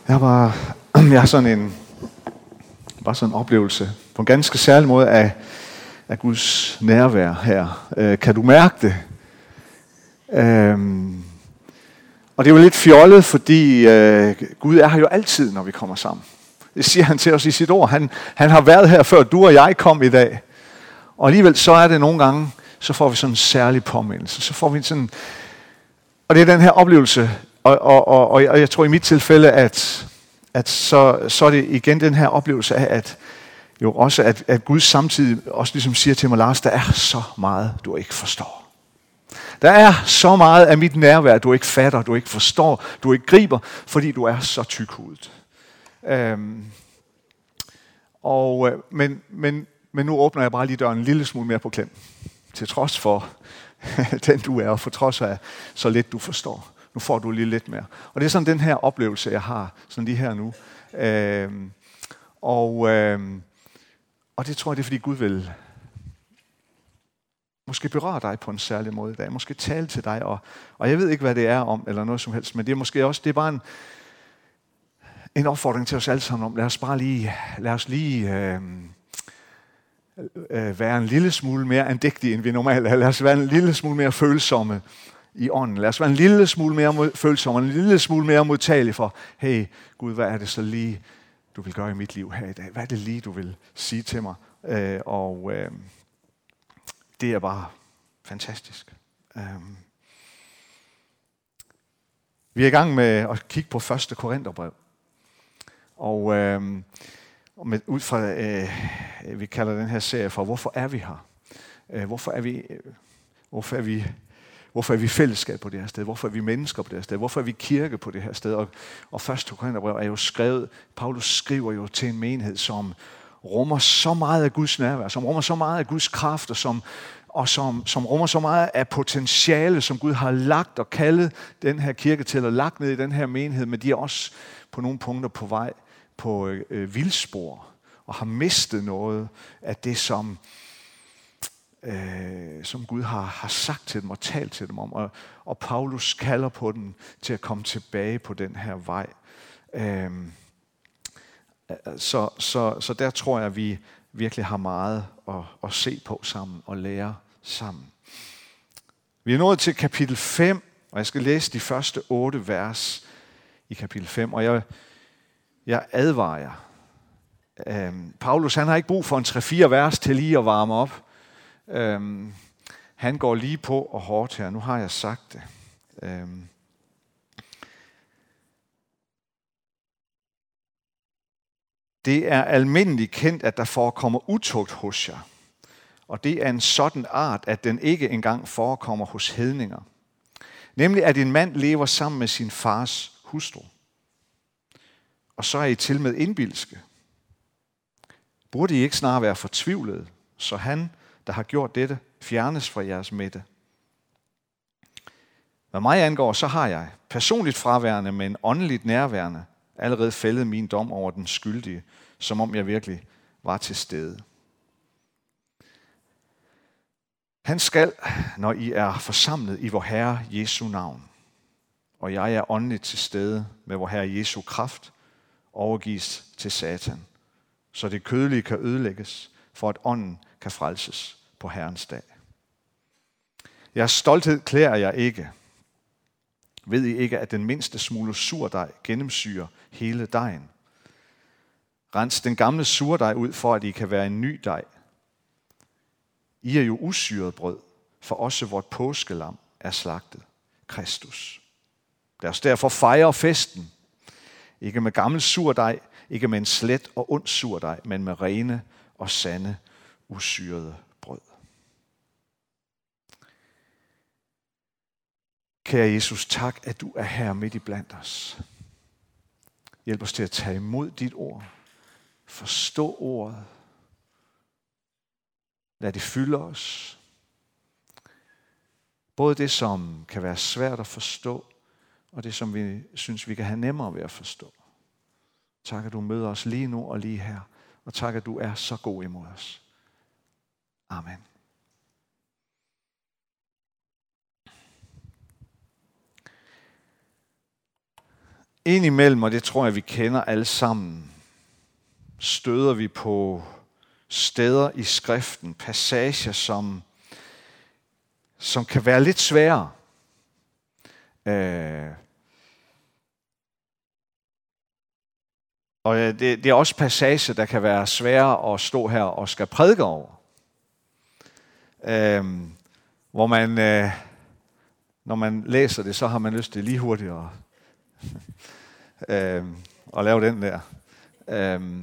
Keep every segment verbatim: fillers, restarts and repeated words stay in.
Jeg var, jeg har sådan en, bare sådan en oplevelse på en ganske særlig måde af, af Guds nærvær her. Øh, kan du mærke det? Øhm, og det er jo lidt fjollet, fordi øh, Gud er her jo altid, når vi kommer sammen. Det siger han til os i sit ord. Han, han har været her, før du og jeg kom i dag. Og alligevel så er det nogle gange, så får vi sådan en særlig påmindelse. Så får vi sådan, og det er den her oplevelse, og, og, og, og jeg tror i mit tilfælde, at, at så, så er det igen den her oplevelse af, at jo også, at, at Gud samtidig også ligesom siger til mig, Lars, der er så meget, du ikke forstår. Der er så meget af mit nærvær, du ikke fatter, du ikke forstår, du ikke griber, fordi du er så tykhudet. Øhm, og, men, men, men nu åbner jeg bare lige døren en lille smule mere på klem. Til trods for den du er, og for trods af så lidt du forstår. Nu får du lige lidt mere. Og det er sådan den her oplevelse, jeg har, sådan lige her nu. Øhm, og, øhm, og det tror jeg, det er fordi Gud vil måske berøre dig på en særlig måde i dag. Måske tale til dig, og, og jeg ved ikke, hvad det er om, eller noget som helst, men det er måske også, det er bare en, en opfordring til os alle sammen om, lad os bare lige, lad os lige øh, øh, være en lille smule mere andægtige, end vi normalt er. Lad os være en lille smule mere følsomme i ånden. Lad os være en lille smule mere mod, følsomme, en lille smule mere modtagelige for, hey Gud, hvad er det så lige, du vil gøre i mit liv her i dag? Hvad er det lige, du vil sige til mig? Øh, og øh, det er bare fantastisk. Øh. Vi er i gang med at kigge på første Korintherbrev. Og, øh, og med, ud fra, øh, vi kalder den her serie for, hvorfor er vi her? Øh, hvorfor er vi, øh, hvorfor er vi, hvorfor er vi fællesskab på det her sted? Hvorfor er vi mennesker på det her sted? Hvorfor er vi kirke på det her sted? Og, og første Korintherbrev er jo skrevet, Paulus skriver jo til en menighed, som rummer så meget af Guds nærvær, som rummer så meget af Guds kraft, og som, og som, som rummer så meget af potentiale, som Gud har lagt og kaldet den her kirke til, og lagt ned i den her menighed, men de er også på nogle punkter på vej på øh, vildspor, og har mistet noget af det, som, øh, som Gud har, har sagt til dem og talt til dem om. Og, og Paulus kalder på dem til at komme tilbage på den her vej. Øh, så, så, så der tror jeg, at vi virkelig har meget at, at se på sammen og lære sammen. Vi er nået til kapitel fem, og jeg skal læse de første otte vers i kapitel fem, og jeg Jeg advarer jer. Øhm, Paulus, han har ikke brug for en tre-fire vers til lige at varme op. Øhm, han går lige på og hårdt her. Nu har jeg sagt det. Øhm. Det er almindeligt kendt, at der forekommer utugt hos jer. Og det er en sådan art, at den ikke engang forekommer hos hedninger. Nemlig, at en mand lever sammen med sin fars hustru. Og så er I til med indbilske. Burde I ikke snarere være fortvivlede, så han, der har gjort dette, fjernes fra jeres midte? Hvad mig angår, så har jeg, personligt fraværende, men åndeligt nærværende, allerede fældet min dom over den skyldige, som om jeg virkelig var til stede. Han skal, når I er forsamlet i vor Herre Jesu navn, og jeg er åndeligt til stede med vor Herre Jesu kraft, overgives til Satan, så det kødelige kan ødelægges, for at ånden kan frelses på Herrens dag. Jeres stolthed klæder jeg ikke. Ved I ikke, at den mindste smule surdej gennemsyrer hele dejen? Rens den gamle surdej ud, for at I kan være en ny dej. I er jo usyret brød, for også vort påskelam er slagtet, Kristus. Lad os derfor fejre festen, ikke med gammel surdej, ikke med en slet og ond surdej, men med rene og sande, usyrede brød. Kære Jesus, tak, at du er her midt i blandt os. Hjælp os til at tage imod dit ord. Forstå ordet. Lad det fylde os. Både det, som kan være svært at forstå, og det, som vi synes, vi kan have nemmere ved at forstå. Tak, at du møder os lige nu og lige her. Og tak, at du er så god imod os. Amen. Indimellem, og det tror jeg, vi kender alle sammen, støder vi på steder i skriften, passager, som, som kan være lidt svære. Øh, og det, det er også passager, der kan være svære at stå her og skal prædike over. Øh, hvor man, øh, når man læser det, så har man lyst til lige hurtigt at, øh, at lave den der. Øh,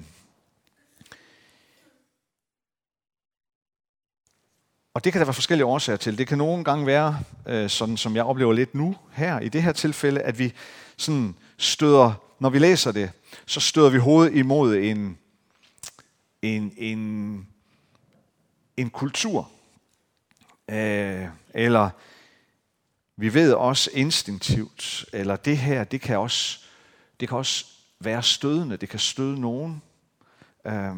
Og det kan der være forskellige årsager til. Det kan nogle gange være, øh, sådan som jeg oplever lidt nu, her i det her tilfælde, at vi sådan støder, når vi læser det, så støder vi hovedet imod en, en, en, en kultur. Øh, eller vi ved også instinktivt, eller det her, det kan også, det kan også være stødende, det kan støde nogen. Øh,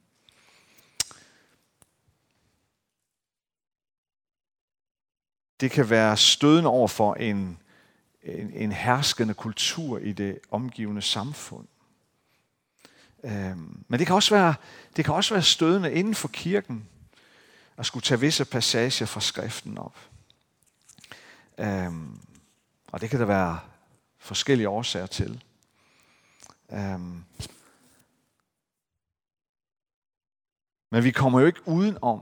Det kan være stødende over for en, en, en herskende kultur i det omgivende samfund. Øhm, men det kan, også være, det kan også være stødende inden for kirken at skulle tage visse passager fra skriften op. Øhm, og det kan der være forskellige årsager til. Øhm, men vi kommer jo ikke uden om,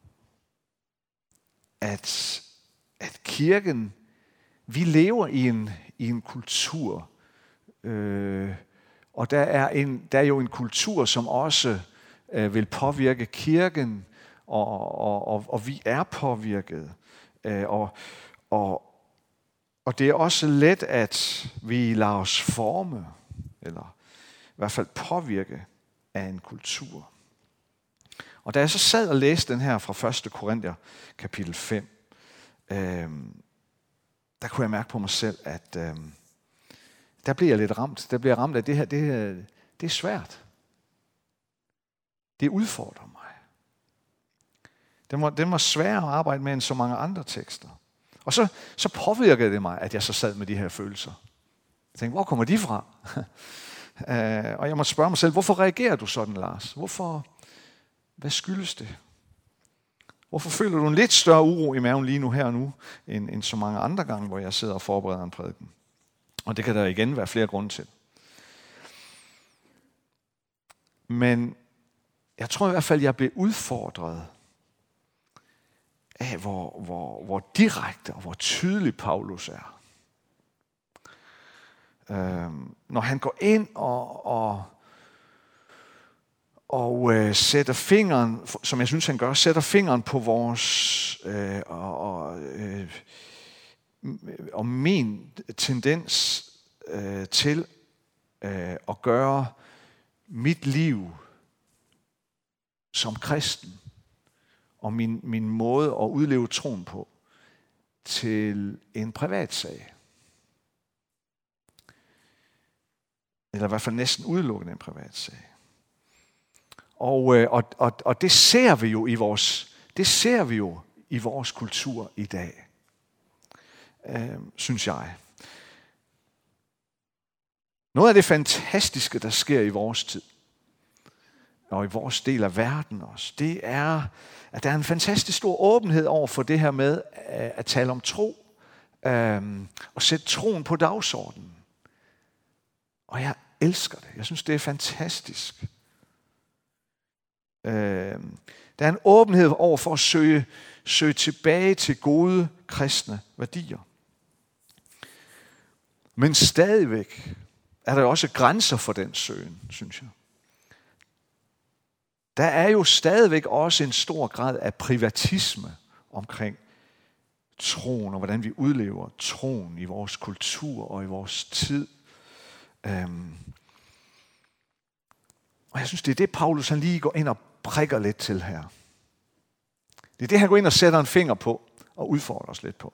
at at kirken, vi lever i en, i en kultur, øh, og der er, en, der er jo en kultur, som også øh, vil påvirke kirken, og, og, og, og vi er påvirket. Øh, og, og, og det er også let, at vi lader os forme, eller i hvert fald påvirke af en kultur. Og da jeg så sad og læste den her fra første Korinther, kapitel fem, Øhm, der kunne jeg mærke på mig selv, at øhm, der bliver jeg lidt ramt. Der bliver jeg ramt af det her. Det, det er svært. Det udfordrer mig. Det var, det var sværere at arbejde med end så mange andre tekster. Og så, så påvirkede det mig, at jeg så sad med de her følelser. Jeg tænkte, hvor kommer de fra? øh, og jeg måtte spørge mig selv, hvorfor reagerer du sådan, Lars? Hvorfor? Hvad skyldes det? Hvorfor føler du en lidt større uro i maven lige nu her og nu, end, end så mange andre gange, hvor jeg sidder og forbereder en prædiken? Og det kan der igen være flere grunde til. Men jeg tror i hvert fald, jeg blev udfordret af, hvor, hvor, hvor direkte og hvor tydelig Paulus er. Øhm, når han går ind og... og Og øh, sætter fingeren, som jeg synes han gør, sætter fingeren på vores øh, og, og, øh, og min tendens øh, til øh, at gøre mit liv som kristen og min, min måde at udleve troen på til en privatsag. Eller i hvert fald næsten udelukkende en privatsag. Og, og, og, og det ser vi jo i vores, det ser vi jo i vores kultur i dag, øh, synes jeg. Noget af det fantastiske, der sker i vores tid, og i vores del af verden også, det er, at der er en fantastisk stor åbenhed over for det her med at, at tale om tro, øh, og sætte troen på dagsordenen. Og jeg elsker det. Jeg synes, det er fantastisk. Der er en åbenhed over for at søge, søge tilbage til gode kristne værdier. Men stadigvæk er der også grænser for den søgen, synes jeg. Der er jo stadigvæk også en stor grad af privatisme omkring troen, og hvordan vi udlever troen i vores kultur og i vores tid. Øhm. Og jeg synes, det er det, Paulus han lige går ind og prikker lidt til her. Det er det, han går ind og sætter en finger på og udfordrer os lidt på.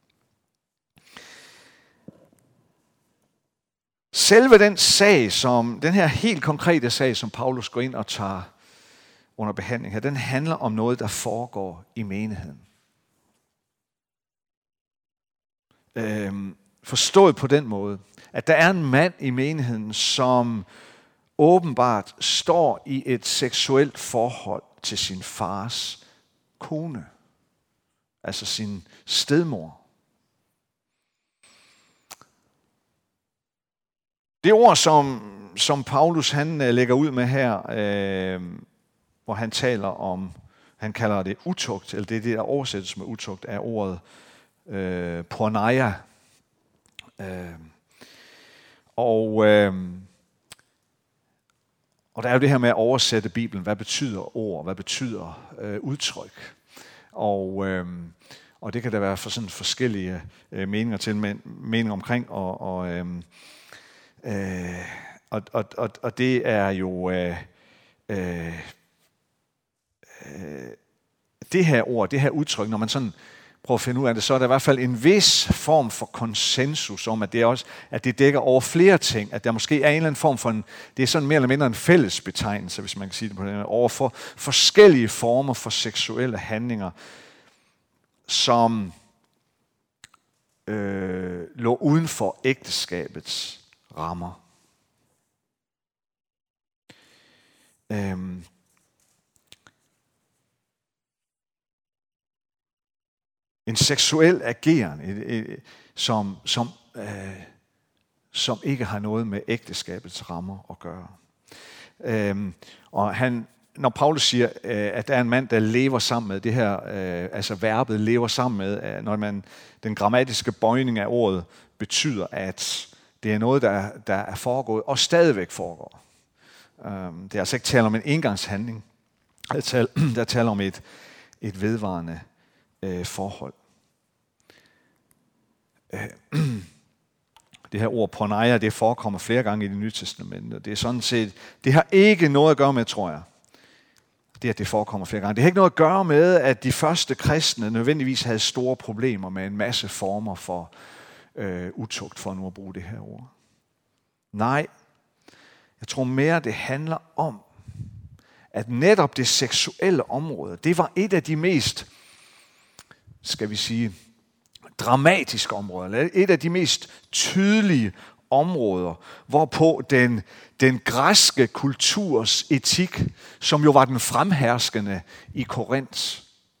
Selve den sag, som, den her helt konkrete sag, som Paulus går ind og tager under behandling her, den handler om noget, der foregår i menigheden. Øhm, Forstået på den måde, at der er en mand i menigheden, som åbenbart står i et seksuelt forhold til sin fars kone, altså sin stedmor. Det ord, som, som Paulus han lægger ud med her, øh, hvor han taler om, han kalder det utugt, eller det er det, der oversættes med utugt, er ordet øh, porneia. Øh, og, øh, og der er jo det her med at oversætte Bibelen. Hvad betyder ord? Hvad betyder øh, udtryk? Og, øh, og det kan der være for sådan forskellige øh, meninger til, men, meninger omkring. Og, og, øh, øh, og, og, og, og det er jo øh, øh, øh, det her ord, det her udtryk, når man sådan prøver at finde ud af det, så er der i hvert fald en vis form for konsensus om, at det, også, at det dækker over flere ting, at der måske er en eller anden form for en, det er sådan mere eller mindre en fælles betegnelse, hvis man kan sige det på den måde, over for forskellige former for seksuelle handlinger, som øh, lå uden for ægteskabets rammer. Øhm. En seksuel ageren, som, som, øh, som ikke har noget med ægteskabets rammer at gøre. Øhm, og han, når Paulus siger, øh, at der er en mand, der lever sammen med det her, øh, altså verbet lever sammen med, øh, når man den grammatiske bøjning af ordet betyder, at det er noget, der, der er foregået og stadigvæk foregår. Øhm, det er altså ikke tale om en engangshandling. Der taler, der taler om et, et vedvarende øh, forhold. Det her ord porneia, det forekommer flere gange i Det Nye Testamente. Det er sådan set, det har ikke noget at gøre med, tror jeg, det at det forekommer flere gange. Det har ikke noget at gøre med, at de første kristne nødvendigvis havde store problemer med en masse former for øh, utugt, for nu at bruge det her ord. Nej, jeg tror mere, det handler om, at netop det seksuelle område, det var et af de mest, skal vi sige, dramatiske områder, et af de mest tydelige områder, hvorpå den, den græske kulturs etik, som jo var den fremherskende i Korinth,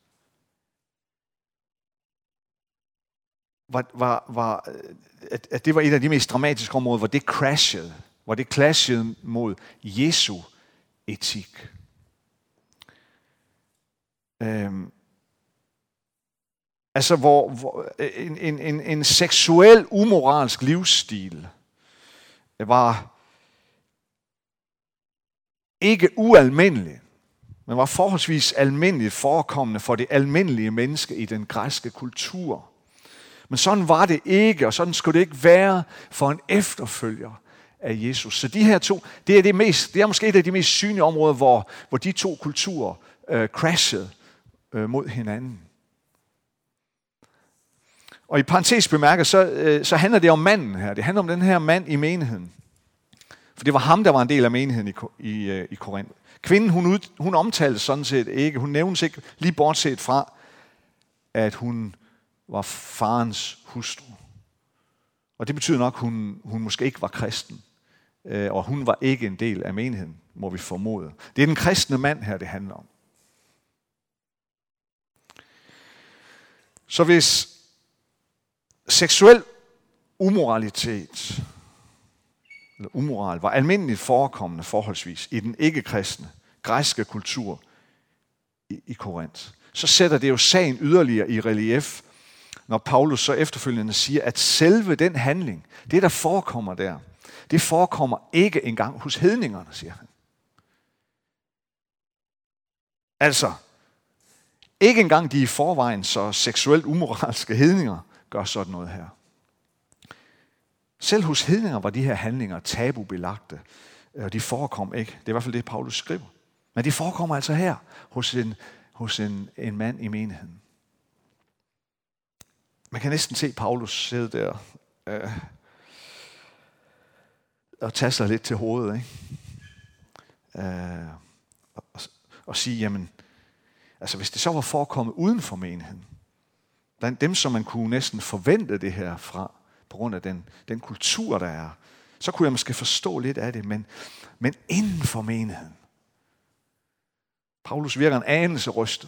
var, var, var, at, at det var et af de mest dramatiske områder, hvor det crashede, hvor det clashede mod Jesu etik. Øhm, Altså hvor, hvor en, en, en, en seksuel, umoralsk livsstil var ikke ualmindelig, men var forholdsvis almindeligt forekommende for det almindelige menneske i den græske kultur. Men sådan var det ikke, og sådan skulle det ikke være for en efterfølger af Jesus. Så de her to, det er, det mest, det er måske et af de mest synlige områder, hvor, hvor de to kulturer øh, crashede øh, mod hinanden. Og i parentes bemærket, så, øh, så handler det om manden her. Det handler om den her mand i menigheden. For det var ham, der var en del af menigheden i, i, øh, i Korinth. Kvinden, hun, ud, hun omtales sådan set ikke. Hun nævnes ikke lige bortset fra, at hun var farens hustru. Og det betyder nok, at hun, hun måske ikke var kristen. Øh, og hun var ikke en del af menigheden, må vi formode. Det er den kristne mand her, det handler om. Så hvis seksuel umoralitet, eller umoral, var almindeligt forekommende forholdsvis i den ikke-kristne, græske kultur i, i Korinth, så sætter det jo sagen yderligere i relief, når Paulus så efterfølgende siger, at selve den handling, det der forekommer der, det forekommer ikke engang hos hedningerne, siger han. Altså, ikke engang de i forvejen så seksuelt umoralske hedninger gør sådan noget her. Selv hos hedninger var de her handlinger tabubelagte, og de forekom ikke. Det er i hvert fald det, Paulus skriver. Men de forekommer altså her, hos en, hos en, en mand i menigheden. Man kan næsten se Paulus sidde der øh, og tage sig lidt til hovedet, ikke? Øh, og, og sige, jamen, altså hvis det så var forekommet uden for menigheden, blandt dem, som man kunne næsten forvente det her fra, på grund af den, den kultur, der er. Så kunne jeg måske forstå lidt af det, men, men inden for menigheden. Paulus virker en anelse rystet.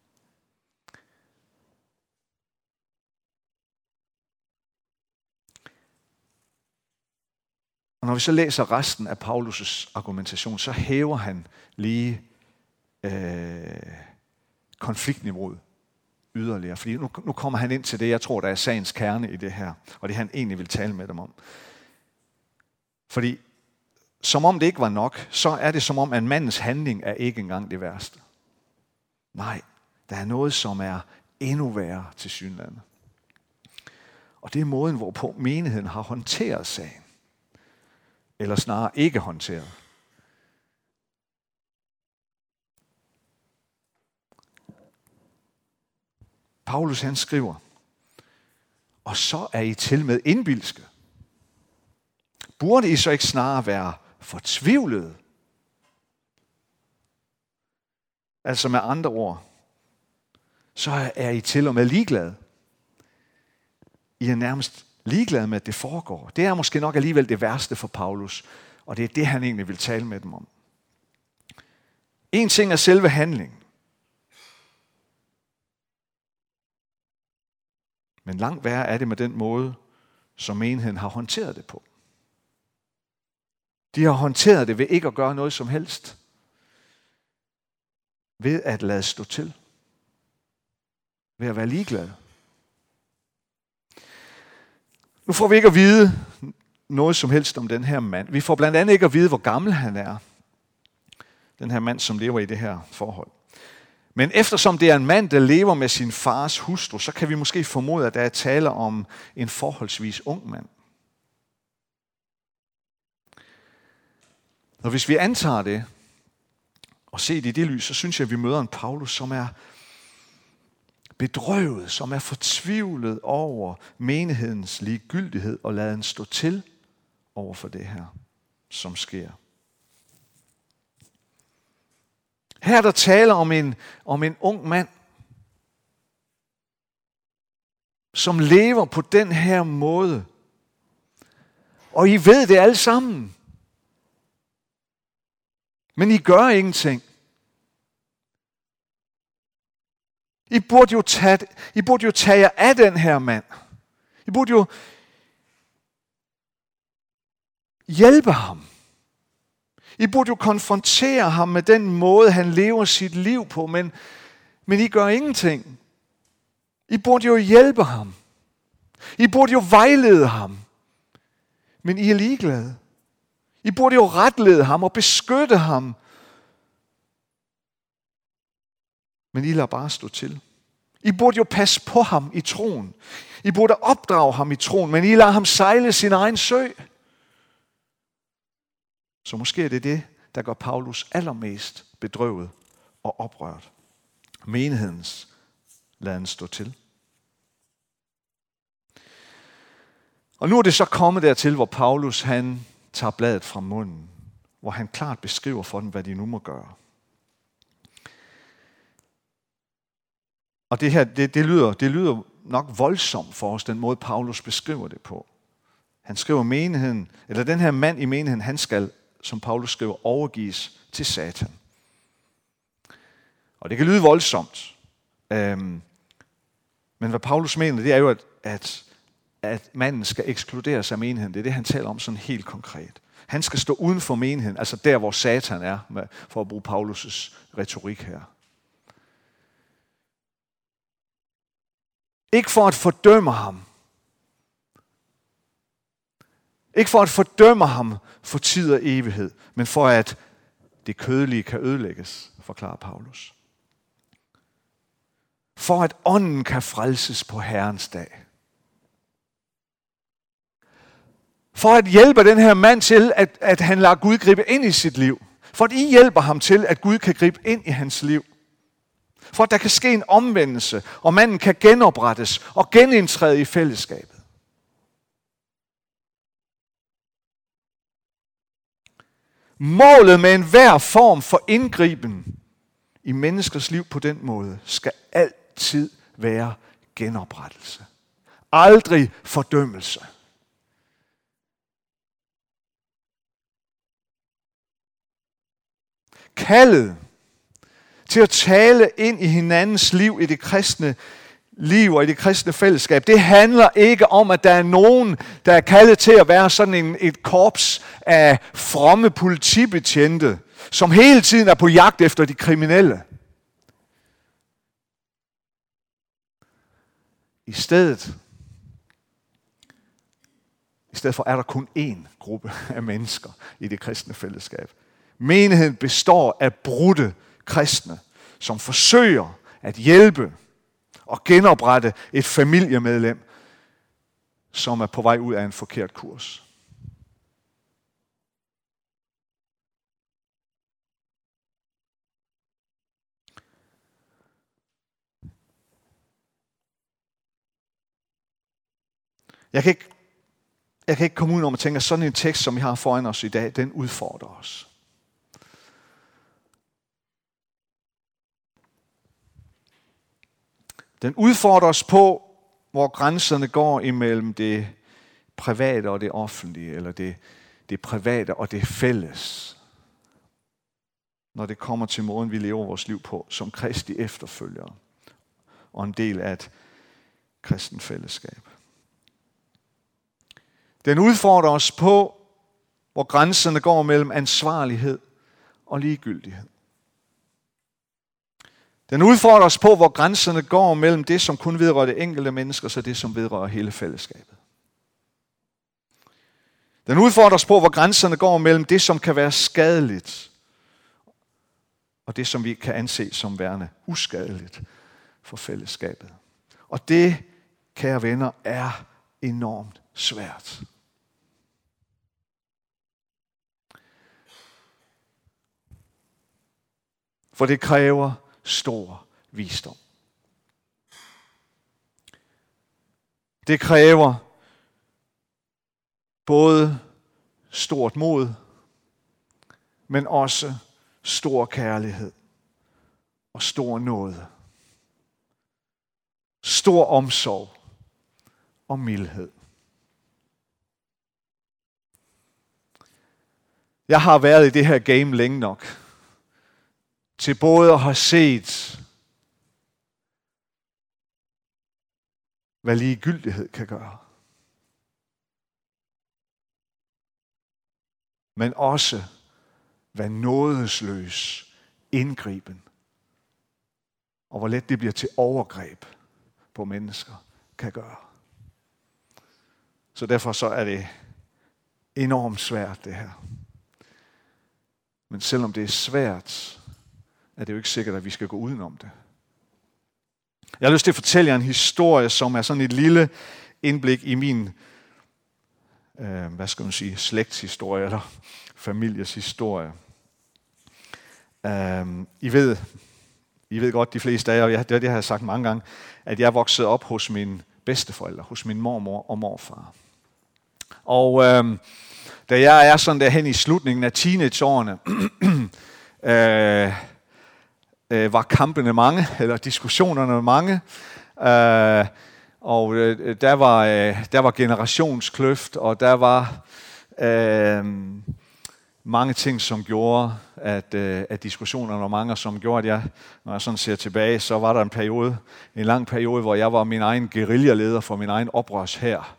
Og når vi så læser resten af Paulus' argumentation, så hæver han lige øh, konfliktniveauet yderligere. Fordi nu, nu kommer han ind til det, jeg tror, der er sagens kerne i det her, og det han egentlig vil tale med dem om. Fordi som om det ikke var nok, så er det som om, at mandens handling er ikke engang det værste. Nej, der er noget, som er endnu værre til synlandet. Og det er måden, hvorpå menigheden har håndteret sagen. Eller snarere ikke håndteret. Paulus han skriver, og så er I til med indbilske. Burde I så ikke snarere være fortvivlede? Altså med andre ord, så er I til og med ligeglade. I er nærmest ligeglade med, at det foregår. Det er måske nok alligevel det værste for Paulus, og det er det, han egentlig vil tale med dem om. En ting er selve handlingen. Men langt værre er det med den måde, som menigheden har håndteret det på. De har håndteret det ved ikke at gøre noget som helst. Ved at lade stå til. Ved at være ligeglade. Nu får vi ikke at vide noget som helst om den her mand. Vi får blandt andet ikke at vide, hvor gammel han er. Den her mand, som lever i det her forhold. Men eftersom det er en mand, der lever med sin fars hustru, så kan vi måske formode, at der er tale om en forholdsvis ung mand. Og hvis vi antager det, og ser det i det lys, så synes jeg, at vi møder en Paulus, som er bedrøvet, som er fortvivlet over menighedens ligegyldighed, og lader den stå til over for det her, som sker. Her er der tale om en, om en ung mand, som lever på den her måde. Og I ved det alle sammen. Men I gør ingenting. I burde jo tage, I burde jo tage jer af den her mand. I burde jo hjælpe ham. I burde jo konfrontere ham med den måde, han lever sit liv på, men, men I gør ingenting. I burde jo hjælpe ham. I burde jo vejlede ham. Men I er ligeglade. I burde jo retlede ham og beskytte ham. Men I lader bare stå til. I burde jo passe på ham i troen. I burde opdrage ham i troen, men I lader ham sejle sin egen sø. Så måske er det det, der gør Paulus allermest bedrøvet og oprørt. Menighedens lader han stå til. Og nu er det så kommet dertil, hvor Paulus han tager bladet fra munden, hvor han klart beskriver for dem, hvad de nu må gøre. Og det her, det, det, lyder, det lyder nok voldsomt for os, den måde Paulus beskriver det på. Han skriver menigheden, eller den her mand i menigheden, han skal, som Paulus skriver, overgives til Satan. Og det kan lyde voldsomt. Øhm, men hvad Paulus mener, det er jo, at, at, at manden skal ekskluderes af menigheden. Det er det, han taler om sådan helt konkret. Han skal stå uden for menigheden, altså der, hvor Satan er, med, for at bruge Paulus' retorik her. Ikke for at fordømme ham. Ikke for at fordømme ham for tid og evighed, men for at det kødelige kan ødelægges, forklarer Paulus. For at ånden kan frelses på Herrens dag. For at hjælpe den her mand til, at, at han lader Gud gribe ind i sit liv. For at I hjælper ham til, at Gud kan gribe ind i hans liv. For at der kan ske en omvendelse, og manden kan genoprettes og genindtræde i fællesskabet. Målet med enhver form for indgriben i menneskers liv på den måde, skal altid være genoprettelse. Aldrig fordømmelse. kaldet til at tale ind i hinandens liv i det kristne liv og i det kristne fællesskab, det handler ikke om, at der er nogen, der er kaldet til at være sådan en, et korps af fromme politibetjente, som hele tiden er på jagt efter de kriminelle. I stedet, I stedet for er der kun én gruppe af mennesker i det kristne fællesskab. Menigheden består af brudte kristne, som forsøger at hjælpe og genoprette et familiemedlem, som er på vej ud af en forkert kurs. Jeg kan ikke, jeg kan ikke komme ud om at tænke, at sådan en tekst, som vi har foran os i dag, den udfordrer os. Den udfordrer os på, hvor grænserne går imellem det private og det offentlige, eller det, det private og det fælles. Når det kommer til måden, vi lever vores liv på, som Kristi efterfølgere, og en del af et kristen fællesskab. Den udfordrer os på, hvor grænserne går mellem ansvarlighed og ligegyldighed. Den udfordrer os på, hvor grænserne går mellem det, som kun vedrører det enkelte menneske, og så det, som vedrører hele fællesskabet. Den udfordrer os på, hvor grænserne går mellem det, som kan være skadeligt, og det, som vi kan anse som værende uskadeligt for fællesskabet. Og det, kære venner, er enormt svært. For det kræver stor visdom. Det kræver både stort mod, men også stor kærlighed og stor nåde. Stor omsorg og mildhed. Jeg har været i det her game længe nok til både at have set, hvad ligegyldighed kan gøre, men også hvad nådesløs indgriben og hvor let det bliver til overgreb på mennesker kan gøre. Så derfor så er det enormt svært det her. Men selvom det er svært, er det jo ikke sikkert, at vi skal gå udenom det. Jeg har lyst til at fortælle jer en historie, som er sådan et lille indblik i min, øh, hvad skal man sige, slægtshistorie eller families historie. Øh, I ved, I ved godt, de fleste af jer, og det, det har jeg sagt mange gange, at jeg voksede op hos mine bedsteforældre, hos min mormor og morfar. Og øh, da jeg er sådan derhen i slutningen af teenageårene, øh, øh, var kampene mange, eller diskussionerne mange, øh, og øh, der, var, øh, der var generationskløft, og der var øh, mange ting, som gjorde, at, øh, at diskussionerne var mange, og som gjorde, at jeg, når jeg sådan ser tilbage, så var der en periode, en lang periode, hvor jeg var min egen guerillaleder for min egen oprørshær.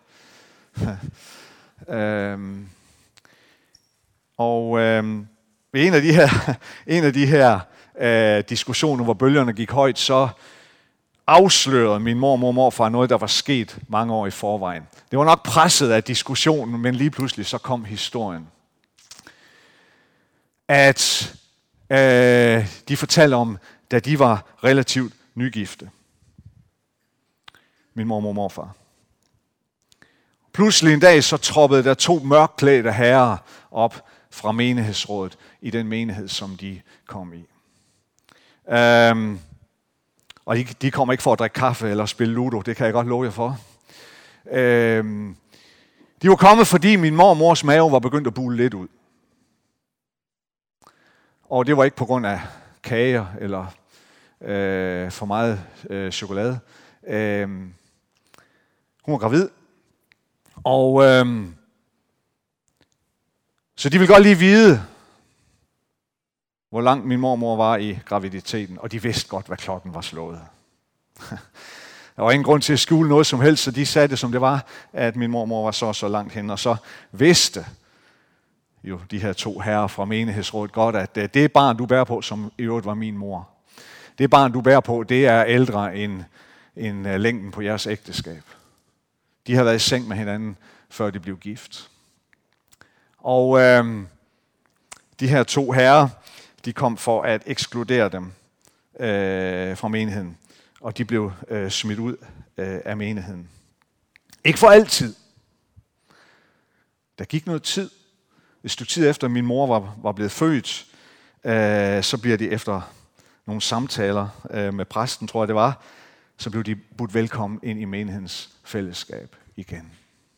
øhm, og øhm, ved en af de her, en af de her øh, diskussioner, hvor bølgerne gik højt, så afslørede min mormor og morfar noget, der var sket mange år i forvejen. Det var nok presset af diskussionen, men lige pludselig så kom historien. At øh, de fortalte om, da de var relativt nygifte. Min mormor og morfar. Pludselig en dag så troppede der to mørkklædte herrer op fra menighedsrådet i den menighed, som de kom i. Øhm, og de, de kommer ikke for at drikke kaffe eller spille ludo, det kan jeg godt love jer for. Øhm, de var kommet, fordi min mor og mors mave var begyndt at bule lidt ud. Og det var ikke på grund af kager eller øh, for meget øh, chokolade. Øh, hun var gravid. Og øh, så de ville godt lige vide, hvor langt min mormor var i graviditeten, og de vidste godt, hvad klokken var slået. Der var ingen grund til at skjule noget som helst, så de sagde det, som det var, at min mormor var så så langt hen, og så vidste jo de her to herrer fra menighedsrådet godt, at det barn, du bærer på, som i øvrigt var min mor, det barn, du bærer på, det er ældre end, end længden på jeres ægteskab. De har været i seng med hinanden, før de blev gift. Og øh, de her to herrer, de kom for at ekskludere dem øh, fra menigheden, og de blev øh, smidt ud øh, af menigheden. Ikke for altid. Der gik noget tid. Et stykke tid efter min mor var, var blevet født, øh, så bliver de efter nogle samtaler øh, med præsten, tror jeg det var, så blev de budt velkommen ind i menighedens fællesskab igen.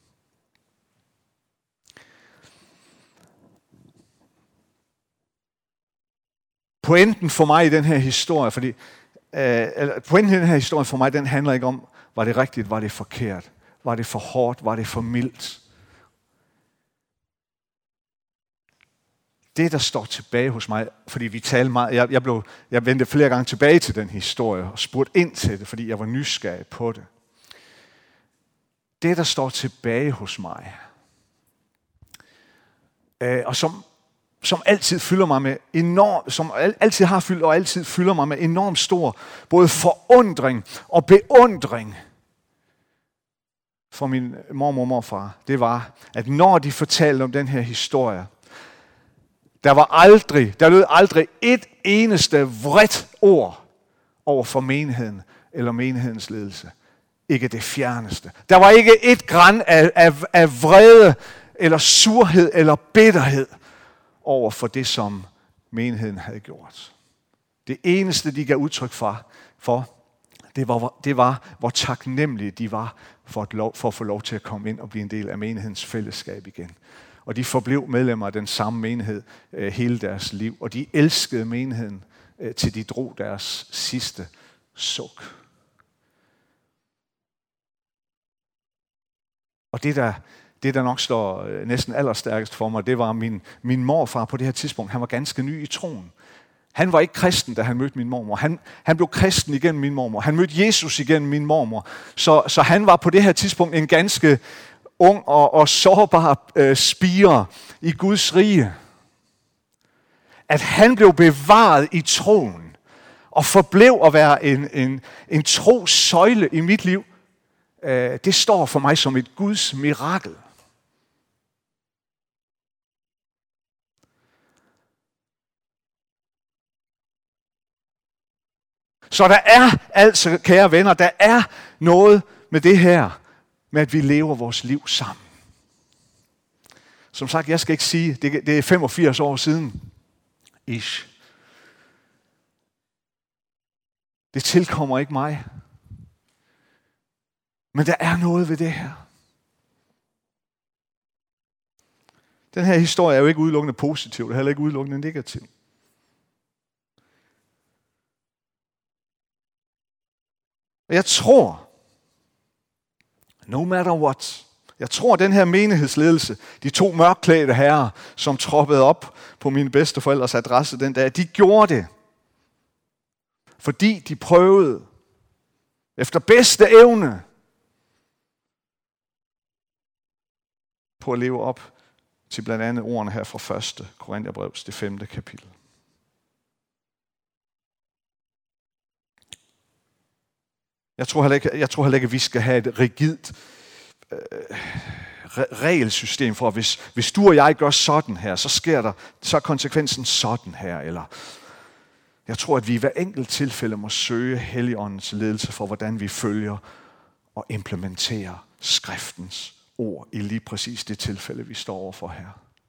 Pointen for mig i den her historie, fordi øh, pointen i den her historie for mig, den handler ikke om, var det rigtigt, var det forkert, var det for hårdt, var det for mildt. Det, der står tilbage hos mig, fordi vi talte meget, jeg, jeg, blev, jeg vendte flere gange tilbage til den historie og spurgte ind til det, fordi jeg var nysgerrig på det. Det, der står tilbage hos mig, øh, og som, som altid fylder mig med enorm, som altid har fyldt og altid fylder mig med enormt stor både forundring og beundring for min mormor og morfar, det var, at når de fortalte om den her historie, der var aldrig, der lød aldrig et eneste vredt ord over for menigheden eller menighedens ledelse. Ikke det fjerneste. Der var ikke et gran af, af, af vrede eller surhed eller bitterhed over for det, som menigheden havde gjort. Det eneste, de gav udtryk for, for det, var, det var, hvor taknemmelige de var for at, lov, for at få lov til at komme ind og blive en del af menighedens fællesskab igen. Og de forblev medlemmer af den samme menighed øh, hele deres liv. Og de elskede menigheden, øh, til de drog deres sidste suk. Og det der, det, der nok står øh, næsten allerstærkest for mig, det var min, min morfar på det her tidspunkt. Han var ganske ny i troen. Han var ikke kristen, da han mødte min mormor. Han, han blev kristen igennem min mormor. Han mødte Jesus igennem min mormor. Så, så han var på det her tidspunkt en ganske ung og, og sårbar øh, spire i Guds rige. At han blev bevaret i troen og forblev at være en, en, en trossøjle i mit liv, øh, det står for mig som et Guds mirakel. Så der er altså, kære venner, der er noget med det her, med at vi lever vores liv sammen. Som sagt, jeg skal ikke sige, det, det er femogfirs år siden. Ish. Det tilkommer ikke mig. Men der er noget ved det her. Den her historie er jo ikke udelukkende positiv, det er heller ikke udelukkende negativ. Og jeg tror, no matter what, jeg tror, den her menighedsledelse, de to mørkklædte herrer, som troppede op på mine bedsteforældres adresse den dag, de gjorde det, fordi de prøvede efter bedste evne på at leve op til blandt andet ordene her fra første Korinterbrevs, det femte kapitel. Jeg tror heller ikke, jeg tror heller ikke at vi skal have et rigidt øh, regelsystem for, at hvis, hvis du og jeg gør sådan her, så sker der, så er konsekvensen sådan her. Eller jeg tror, at vi i hver enkelt tilfælde må søge Helligåndens ledelse for, hvordan vi følger og implementerer skriftens ord i lige præcis det tilfælde, vi står overfor her.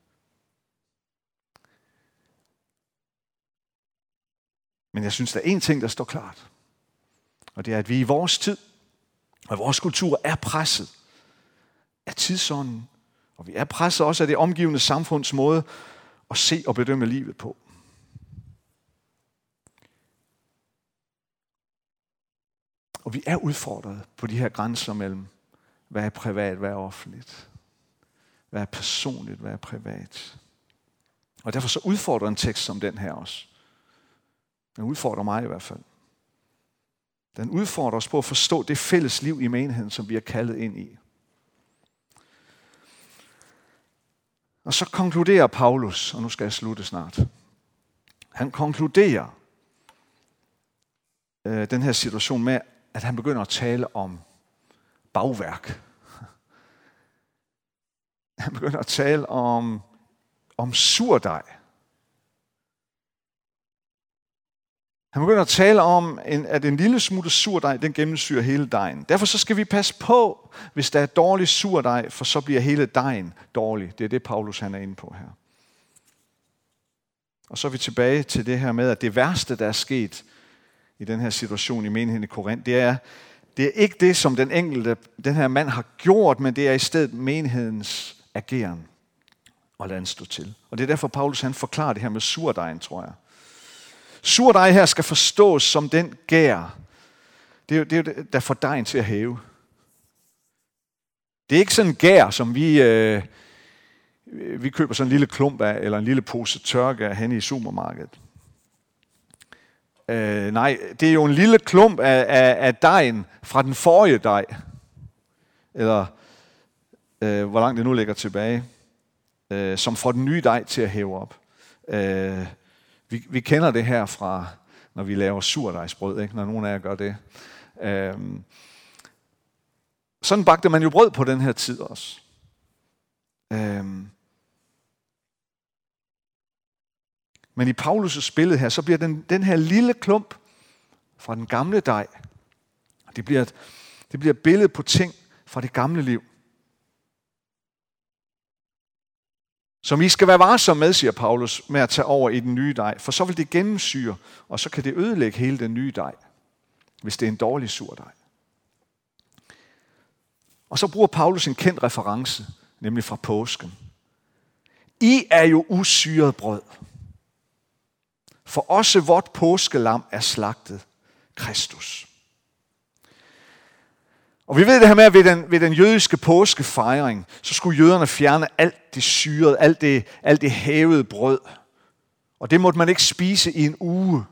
Men jeg synes, der er én ting, der står klart. Og det er, at vi i vores tid og vores kultur er presset af tidsånden. Og vi er presset også af det omgivende samfunds måde at se og bedømme livet på. Og vi er udfordret på de her grænser mellem, hvad er privat, hvad er offentligt. Hvad er personligt, hvad er privat. Og derfor så udfordrer en tekst som den her også. Den udfordrer mig i hvert fald. Den udfordrer os på at forstå det fælles liv i menigheden, som vi er kaldet ind i. Og så konkluderer Paulus, og nu skal jeg slutte snart. Han konkluderer øh, den her situation med, at han begynder at tale om bagværk. Han begynder at tale om, om surdej. Han begynder at tale om, at en lille smule surdej, den gennemsyrer hele dejen. Derfor så skal vi passe på, hvis der er dårlig surdej, for så bliver hele dejen dårlig. Det er det, Paulus han er inde på her. Og så er vi tilbage til det her med, at det værste, der er sket i den her situation i menigheden i Korinth, det er, det er ikke det, som den enkelte, den her mand har gjort, men det er i stedet menighedens ageren og lade den stå til. Og det er derfor, Paulus han forklarer det her med surdejen, tror jeg. Surdej her skal forstås som den gær, det er jo det, der får dejen til at hæve. Det er ikke sådan en gær, som vi, øh, vi køber sådan en lille klump af, eller en lille pose tørke af henne i supermarkedet. Øh, nej, det er jo en lille klump af, af, af dejen fra den forrige dej. Eller øh, hvor langt det nu ligger tilbage. Øh, som får den nye dej til at hæve op. Øh, vi, vi kender det her fra, når vi laver surdejsbrød, ikke? Når nogen af jer gør det. Øh, sådan bagte man jo brød på den her tid også. Øh, Men i Paulus' billede her, så bliver den, den her lille klump fra den gamle dej, det bliver, et, det bliver et billede på ting fra det gamle liv. Som I skal være varsomme med, siger Paulus, med at tage over i den nye dej, for så vil det gennemsyre, og så kan det ødelægge hele den nye dej, hvis det er en dårlig surdej. Og så bruger Paulus en kendt reference, nemlig fra påsken. I er jo usyret brød. For også vort påskelam er slagtet, Kristus. Og vi ved det her med, at ved den, ved den jødiske påskefejring, så skulle jøderne fjerne alt det syrede, alt det, alt det hævede brød. Og det måtte man ikke spise i en uge.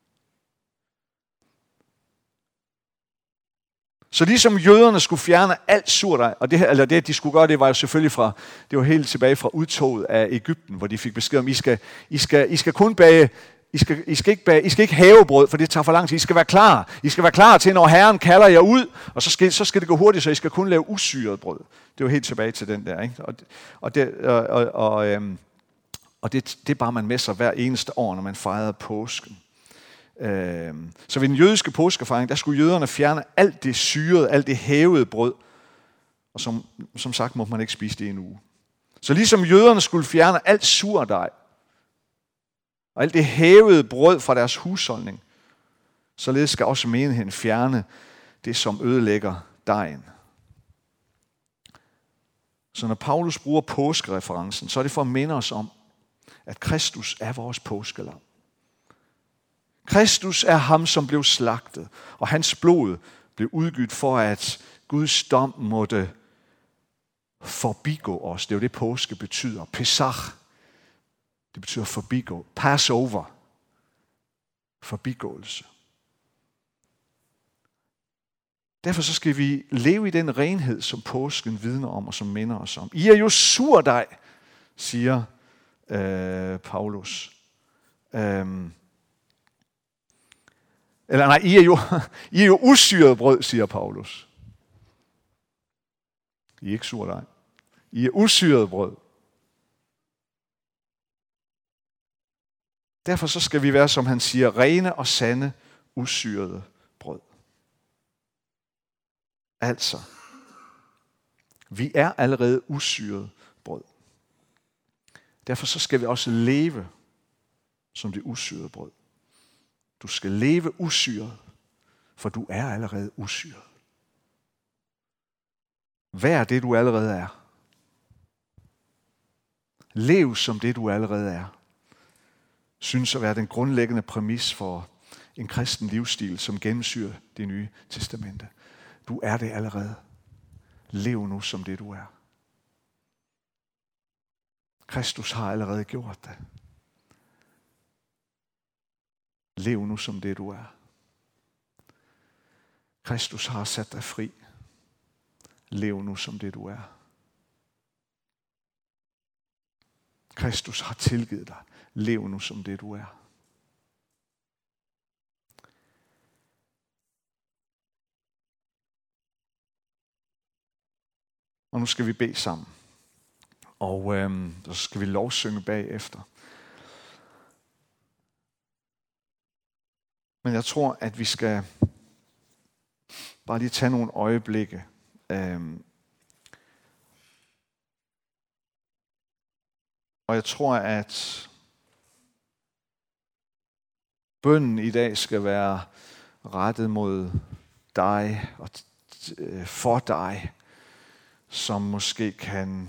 Så ligesom jøderne skulle fjerne alt surdej, og det, eller det, de skulle gøre, det var jo selvfølgelig fra, det var helt tilbage fra udtoget af Egypten, hvor de fik besked om, I skal, I skal, I skal kun bage, I skal, I skal ikke bage, I skal ikke have brød, for det tager for lang tid. I skal være klar. I skal være klar til, når Herren kalder jer ud, og så skal, så skal det gå hurtigt, så I skal kun lave usyret brød. Det var helt tilbage til den der, ikke? Og, og, det, og, og, og, øhm, og det, det bar man med sig hver eneste år, når man fejrede påsken. Øhm, så ved den jødiske påskefejring, der skulle jøderne fjerne alt det syrede, alt det hævede brød, og som, som sagt må man ikke spise det i en uge. Så ligesom jøderne skulle fjerne alt surdej, og alt det hævede brød fra deres husholdning, således skal også menigheden fjerne det, som ødelægger dejen. Så når Paulus bruger påskereferencen, så er det for at minde os om, at Kristus er vores påskelam. Kristus er ham, som blev slagtet, og hans blod blev udgivet for, at Guds dom måtte forbigå os. Det er jo det, påske betyder. Pesach. Det betyder forbigå. Passover. Forbigåelse. Derfor så skal vi leve i den renhed, som påsken vidner om, og som minder os om. I er jo surdej, siger øh, Paulus. Øhm. Eller nej, I er, jo, I er jo usyret brød, siger Paulus. I er ikke surdej. I er usyret brød. Derfor så skal vi være, som han siger, rene og sande, usyrede brød. Altså, vi er allerede usyret brød. Derfor så skal vi også leve som det usyrede brød. Du skal leve usyret, for du er allerede usyret. Vær det, du allerede er. Lev som det, du allerede er. Synes at være den grundlæggende præmis for en kristen livsstil, som gennemsyrer det nye testamente. Du er det allerede. Lev nu som det, du er. Kristus har allerede gjort det. Lev nu som det, du er. Kristus har sat dig fri. Lev nu som det, du er. Kristus har tilgivet dig. Lev nu som det, du er. Og nu skal vi bede sammen. Og øhm, så skal vi lovsynge bagefter. Men jeg tror, at vi skal bare lige tage nogle øjeblikke. Øhm, og jeg tror, at bønnen i dag skal være rettet mod dig og for dig, som måske kan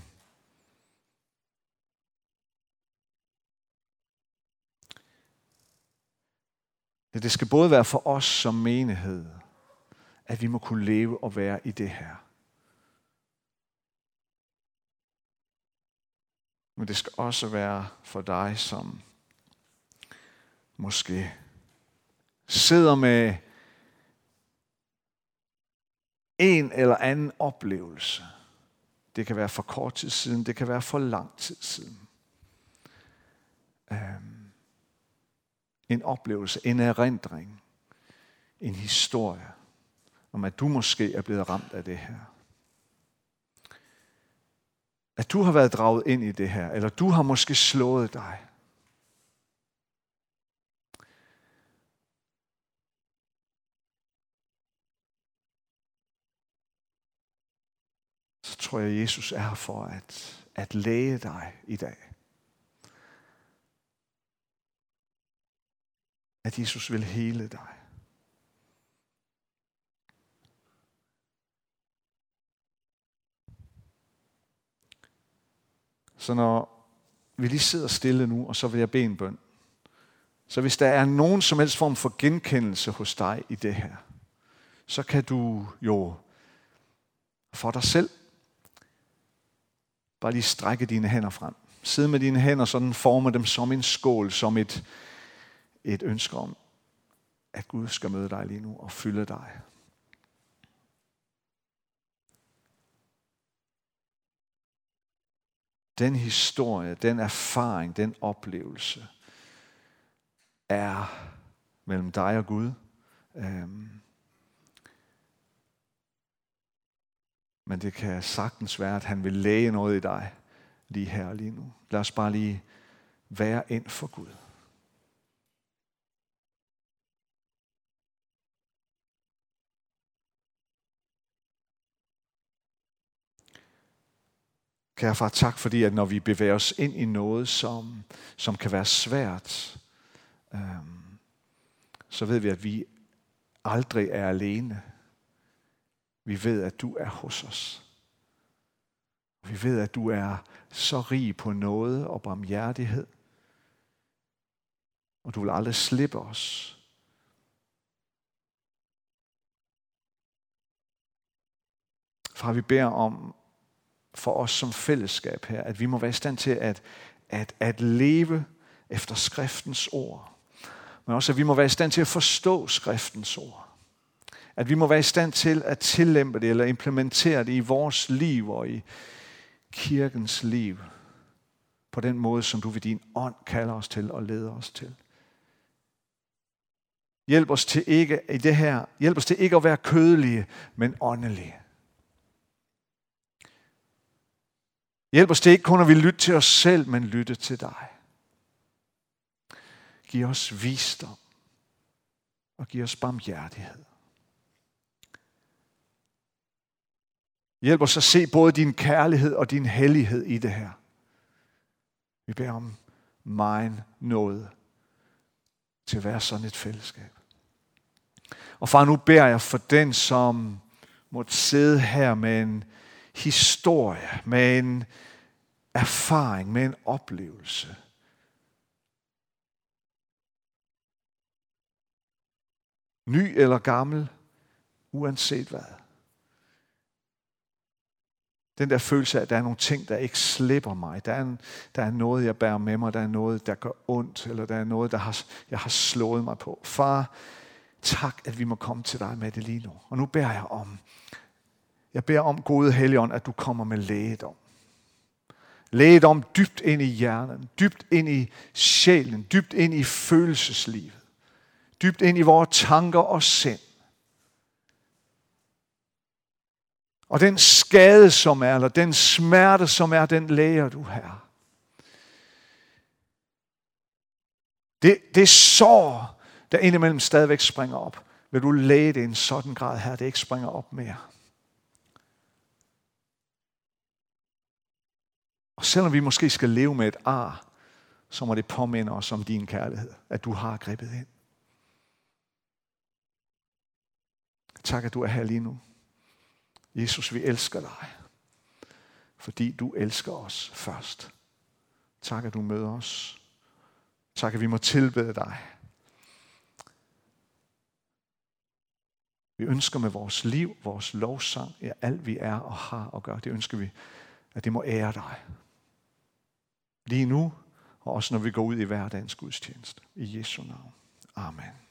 det skal både være for os som menighed, at vi må kunne leve og være i det her. Men det skal også være for dig, som måske sidder med en eller anden oplevelse. Det kan være for kort tid siden, det kan være for lang tid siden. Um, en oplevelse, en erindring, en historie, om at du måske er blevet ramt af det her. At du har været draget ind i det her, eller du har måske slået dig. Så tror jeg, Jesus er her for at, at læge dig i dag. At Jesus vil hele dig. Så når vi lige sidder stille nu, og så vil jeg bede en bøn. Så hvis der er nogen som helst form for genkendelse hos dig i det her, så kan du jo for dig selv bare lige strække dine hænder frem. Sidde med dine hænder, sådan forme dem som en skål, som et, et ønske om, at Gud skal møde dig lige nu og fylde dig. Den historie, den erfaring, den oplevelse er mellem dig og Gud. Øhm. Men det kan sagtens være, at han vil læge noget i dig lige her og lige nu. Lad os bare lige være ind for Gud. Kære far, tak fordi, at når vi bevæger os ind i noget, som, som kan være svært, øhm, så ved vi, at vi aldrig er alene. Vi ved, at du er hos os. Vi ved, at du er så rig på nåde og barmhjertighed. Og du vil aldrig slippe os. Far, vi beder om for os som fællesskab her, at vi må være i stand til at, at, at leve efter skriftens ord. Men også, at vi må være i stand til at forstå skriftens ord. At vi må være i stand til at tillempe det eller implementere det i vores liv og i kirkens liv. På den måde, som du ved din ånd kalder os til og leder os til. Hjælp os til ikke i det her, hjælp os til ikke at være kødelige, men åndelige. Hjælp os til ikke kun at vi lytte til os selv, men lytte til dig. Giv os visdom og giv os barmhjertighed. Hjælp os at se både din kærlighed og din hellighed i det her. Vi beder om megen nåde til at være sådan et fællesskab. Og far, nu beder jeg for den, som måtte sidde her med en historie, med en erfaring, med en oplevelse. Ny eller gammel, uanset hvad. Den der følelse af, at der er nogle ting, der ikke slipper mig. Der er, en, der er noget, jeg bærer med mig. Der er noget, der gør ondt. Eller der er noget, der har, jeg har slået mig på. Far, tak, at vi må komme til dig med det lige nu. Og nu beder jeg om, jeg beder om, gode Helligånd, at du kommer med lægedom. Lægedom dybt ind i hjernen, dybt ind i sjælen, dybt ind i følelseslivet, dybt ind i vores tanker og sind. Og den skade, som er, eller den smerte, som er, den læger du her. Det, det sår, der indimellem stadigvæk springer op, vil du læge det i en sådan grad her, det ikke springer op mere. Og selvom vi måske skal leve med et ar, så må det påminde os om din kærlighed, at du har grebet ind. Tak, at du er her lige nu. Jesus, vi elsker dig, fordi du elsker os først. Tak, at du møder os. Tak, at vi må tilbede dig. Vi ønsker med vores liv, vores lovsang, ja, alt vi er og har og gør, det ønsker vi, at det må ære dig. Lige nu, og også når vi går ud i hverdagens gudstjeneste. I Jesu navn. Amen.